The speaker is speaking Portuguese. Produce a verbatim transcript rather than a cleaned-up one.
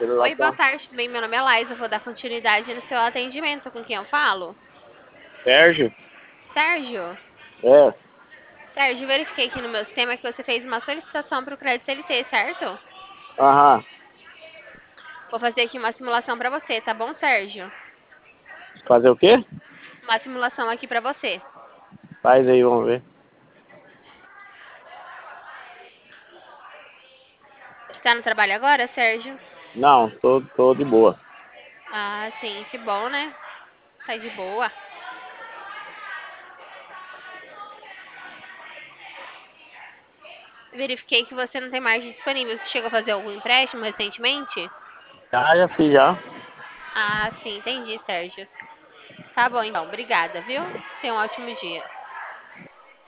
celular Oi, boa tá. tarde, tudo bem? Meu nome é Laís, eu vou dar continuidade no seu atendimento. Com quem eu falo? Sérgio? Sérgio? É. Sérgio, verifiquei aqui no meu sistema que você fez uma solicitação para o crédito C L T, certo? Aham. Vou fazer aqui uma simulação para você, tá bom, Sérgio? Fazer o quê? Uma simulação aqui para você. Faz aí, vamos ver. Está no trabalho agora, Sérgio? Não, tô, tô de boa. Ah, sim, que bom, né? Tá de boa. Verifiquei que você não tem margem disponível. Você chegou a fazer algum empréstimo recentemente? Já, já fiz já. Ah, sim, entendi, Sérgio. Tá bom, então. Obrigada, viu? Tenha um ótimo dia.